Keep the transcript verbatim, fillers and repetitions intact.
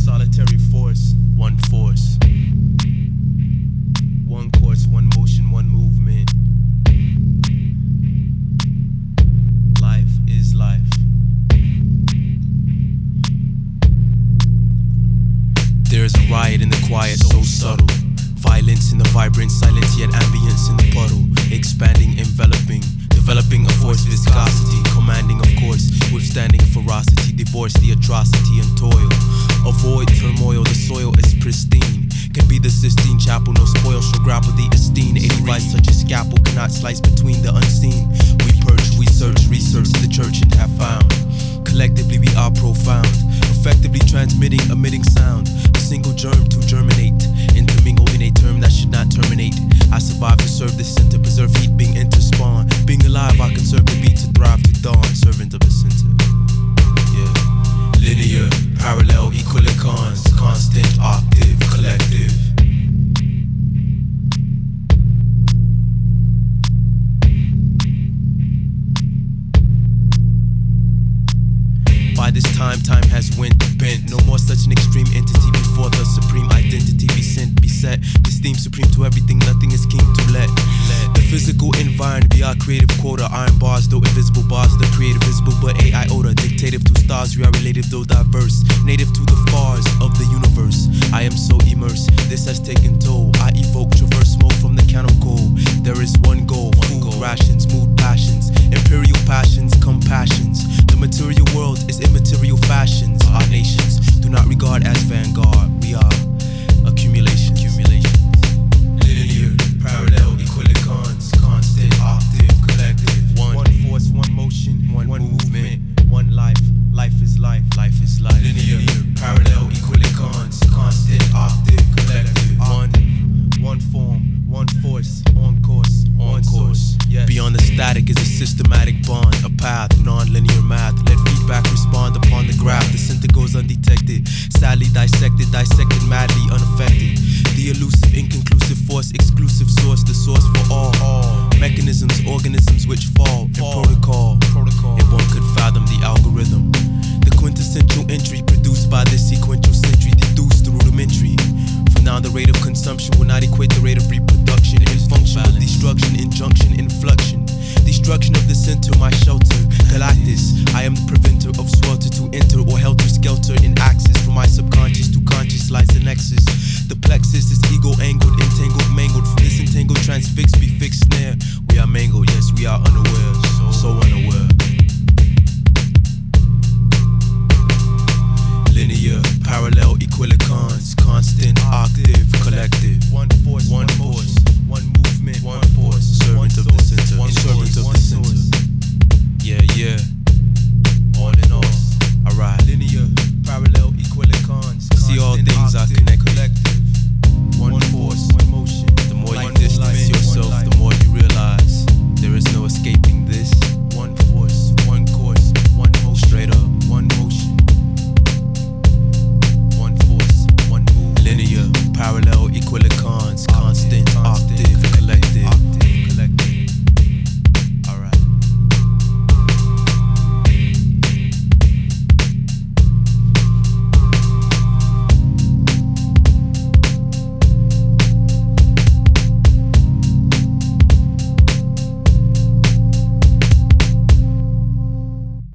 solitary force, one force. One course, one motion, one movement. Life is life. There's a riot in the quiet, so subtle. Violence in the vibrant, silence yet ambience in the puddle. Expanding, enveloping, developing a force, viscosity. Commanding, of course, withstanding ferocity. Divorce the atrocity and toil. Avoid turmoil, the soil is pristine. Can be the Sistine Chapel, no spoil shall grapple the esteem. Any vice such as scalpel cannot slice between the unseen. We purge, we search, research the church and have found. Collectively we are profound, effectively transmitting, emitting sound. A single germ to germinate, intermingle in a term that should not terminate. I survive to serve the center, preserve heat being interspawn. Being alive, I conserve the beat to thrive to dawn. Servant of the center. Yeah. Linear, parallel, equilicons, constant, octave, collective. By this time, time has went bent. No more such an extreme entity before the supreme identity be sent, be set. This theme supreme to everything, nothing is king to let. The physical environment be our creative quota. Iron bars, though invisible bars, the creative visible, but A I oda. Dictative to stars, we are related though diverse. Native to the fars of the universe. I am so immersed, this has taken toll. I evoke, traverse smoke from the candle goal. There is one goal, food rations, mood passions. Imperial passions, compassions. The material world is immaterial.